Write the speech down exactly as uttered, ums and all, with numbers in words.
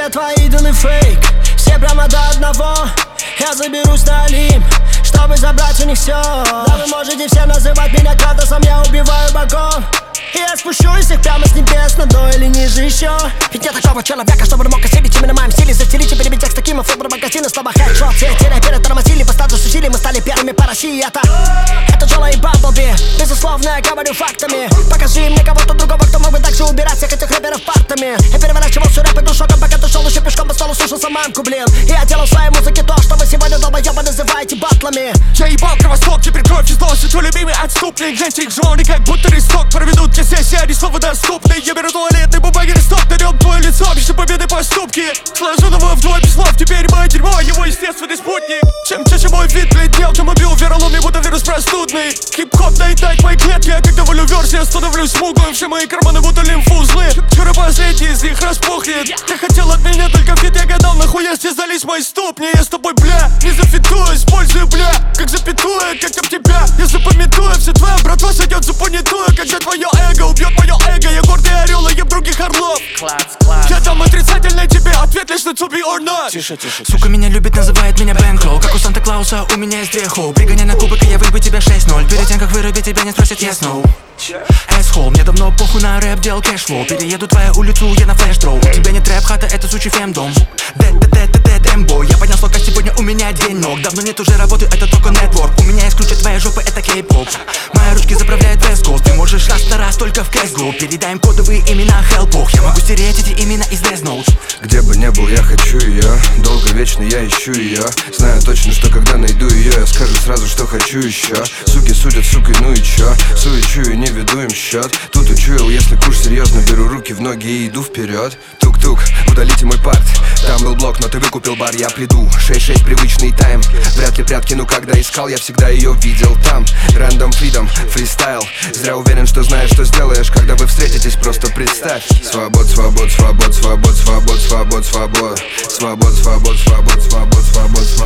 все твои идолы фейк, все прямо до одного. Я заберусь на Олимп, чтобы забрать у них все. Да вы можете все называть меня Кратосом, я убиваю богов. И я спущусь их прямо с небес, на дно или ниже еще. Ведь нет такого человека, чтобы мог осилить именно моим стиле. Застелить и перебить текст таким флоу магазина. Слова хэдшот, все эти рэперы тормозили. По статусу силы мы стали первыми по России. Это, это Джола и Бамблби, безусловно, я говорю фактами. Покажи мне кого-то другого, кто мог бы так же убирать всех этих рэперов партами. Я переворачивал всю рэп иду шоком, пока ты шел еще пешком по столу, слушал саманку, блин. И я делал в своей музыке то, что вы сегодня долбоёбы называете батлами. Я ебал кровосток, теперь кровь из носа. Твой любимый отступник, гляньте их жены, как будто листок. Проведут те сессии, они слова доступны. Я беру туалетной бумаги, листок, на нем твое лицо, пиши победы поступки. Сложу новое вдвое без слов, теперь мое дерьмо, его естественный спутник. Чем чаще мой вид бледнел, тем убил вероломный, будто вирус простудный. Хип-хоп наедает мои клетки, я как доволю версия, становлюсь смуглым. Все мои карманы будто лимфузлы, скоро последний из них распухнет. Ты хотел от меня только фит, я гадал, нахуя стязались мои ступни. Я с тобой, бля, не зафитую, использую, бля, как запятую, как там тебя. Я запамятую, вся твоя братва сойдет за понятую, когда твое эго убьет мое эго. Я гордый орел, а ем других орлов. Я дам отрицательный тебе ответ лишь на to be or not. Тише, тише, тише. Сука меня любит, называет меня Бэнкроу. Как у Санта-Клауса, у меня есть дреху. Пригоняй на кубок, и я выебу тебя шесть ноль. Перед тем, как вырубить тебя, не спросят yes, no. Эсхол, мне давно похуй на рэп, делал кэшфлоу. Перееду твою улицу, я на флеш-дроу. У тебя не трэп, хата, это сучий фемдом. Дэд-дэд-дэд-дэд, эмбой. Я поднял слог, как сегодня у меня день ног. Давно нет уже работы, это только нетворк. У меня есть ключ от твоей жопы, это кей-поп. Мои ручки заправляют West Coast. Ты можешь раз на раз только в кэш-глоу. Передаем кодовые имена Hellbog. Я могу стереть эти имена из Death Note. Где бы не был, я хочу ее. Долго, вечно я ищу ее. Знаю точно, что когда найду ее, я скажу сразу, что хочу еще. Суки судят, сукой, ну и чё? Суечу и не веду им счет. Тут учуял, если куш серьезно, беру руки в ноги и иду вперед. Тук-тук, удалите мой парт. Там был блок, но ты выкупил бар, я приду. шесть-шесть привычный тайм. Вряд ли прятки, но когда искал, я всегда ее видел там. Random freedom, фристайл. Зря уверен, что знаешь, что сделаешь, когда вы встретитесь, просто представь. Свобод, свобод, свобод, свобод, свобод, свобод, свобод. Свобод, свобод, свобод, свобод, свобод, свобод.